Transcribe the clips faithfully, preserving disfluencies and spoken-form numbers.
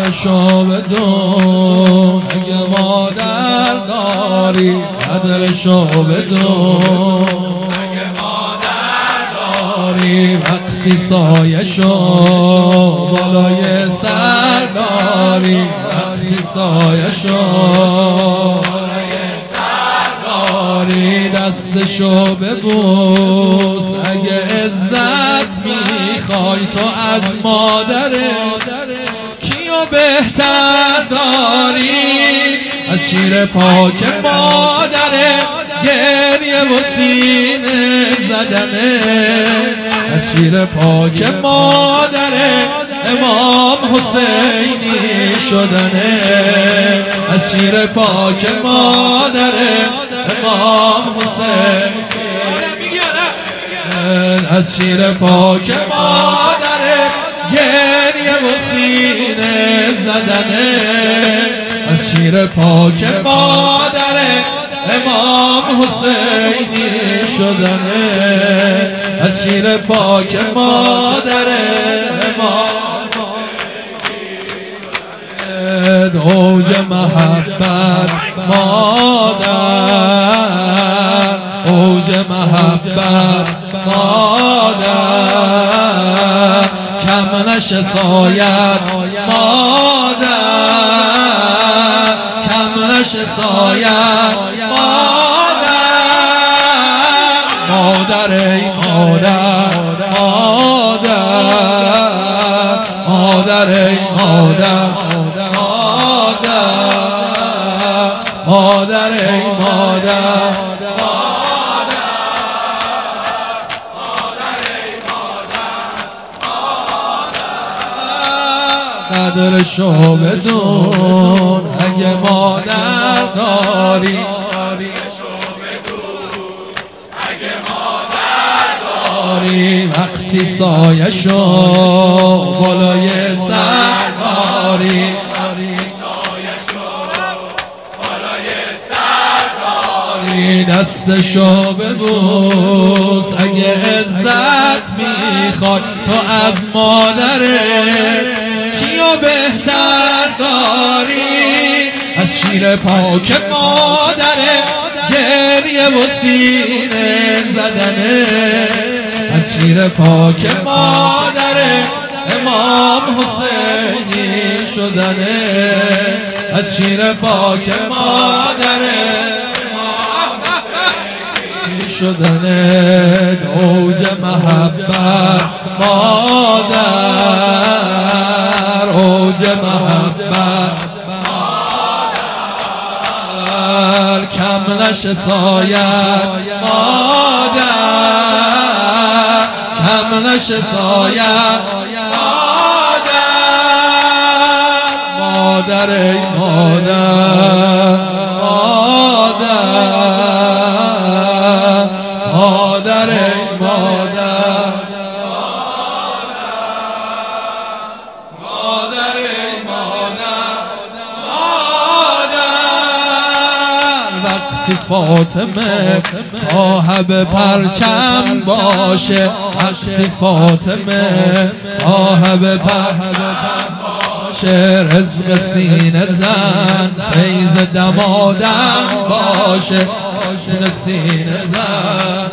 قدرشو بدون، اگه مادر داری قدرشو بدون، اگه مادر داری وقتی سایشو بالای سر داری، وقتی سایشو بالای سر داری دستشو ببوس، اگه عزت میخوای تو از مادره کیو بهتر داری؟ از شیر پاک مادره گریه و سینه زدنه، از شیر پاک مادره امام حسینی شدنه، از شیر پاک مادره امام حسین، از شیر پاک مادره گریه و سینه زدنه، از شیر پاک مادره امام حسینی شدنه، از شیر پاک مادره امام اوج محبت مادر، اوج محبت مادر، کم نشه سایت مادر، کم نشه سایت مادر، مادر ای مادر، مادر، مادر ای مادر، مادر ای مادر، قدرشو بدون، اگه مادر داری داری وقتی سایشو بالای سر داری، دستشو ببوس، اگه عزت میخوای تو از مادره کیو بهتر داری؟ از شیر پاک مادره گریه و سینه زدنه، از شیر پاک مادره امام حسینی شدنه، از شیر پاک مادره شدنه، اوج محبت مادر، اوج محبت مادر، کم نشه سایت مادر، کم نشه سایت مادر، مادر ای مادر، مادر، مادر ای مادر، مادر ای مادر، مادر، وقتی فاطمه صاحب پرچم باشه، وقتی فاطمه صاحب پرچم باشه، رزق سینه زن فیض دمادم باشه، رزق سینه زن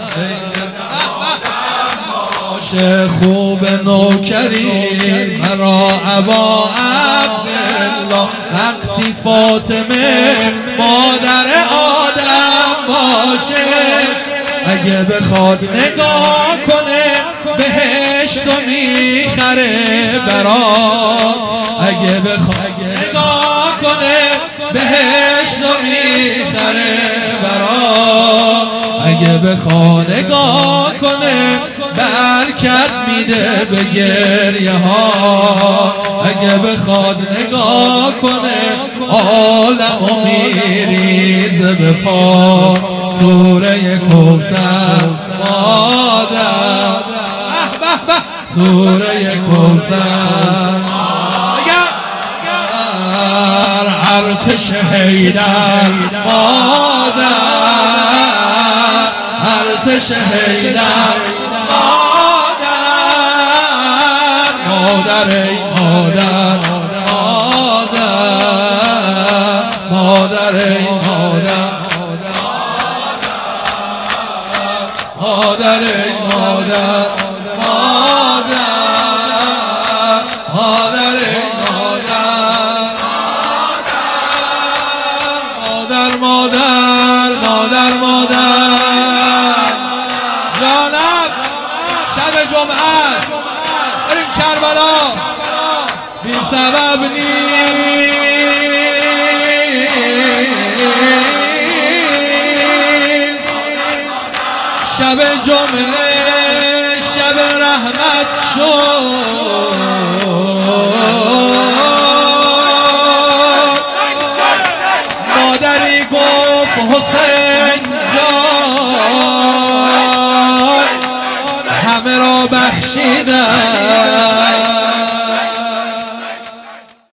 باشه، خوب نوکری مرا ابا عبدالله، وقتی فاطمه مادر آدم باشه، اگه بخواد نگاه کنه بهشت و میخره برات، اگه بخواد نگاه کنه بهشت و میخره برات، اگه بخواد نگاه کنه برکت میده به گریه ها، اگه بخواد نگاه کنه عالمو میریزه به پا، سوره کوثر مادر، سوره کوثر ارتش حیدر مادر، ارتش حیدر مادر، مادر ای مادر، مادر مادر مادر مادر مادر جانم شب جمعه است بریم کربلا بی سبب نیست شب جمعه شب رحمت شد